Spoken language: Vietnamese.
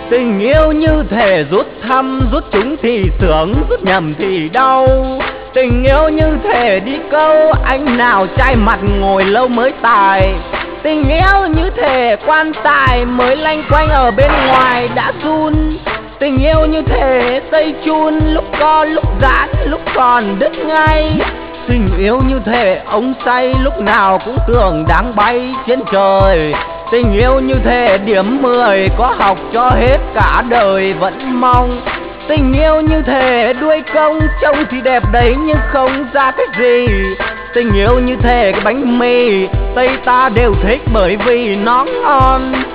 Tình yêu như thể rút thăm, rút trúng thì sướng, rút nhầm thì đau. Tình yêu như thể đi câu, anh nào trai mặt ngồi lâu mới tài. Tình yêu như thể quan tài mới lanh quanh ở bên ngoài đã run. Tình yêu như thể dây chun, lúc co lúc giãn, lúc còn đứt ngay. Tình yêu như thể ông say lúc nào cũng tưởng đang bay trên trời. Tình yêu như thể điểm 10 có học cho hết cả đời vẫn mong. Tình yêu như thể đuôi công, trông thì đẹp đấy nhưng không ra cái gì. Tình yêu như thể cái bánh mì Tây ta đều thích bởi vì nó ngon.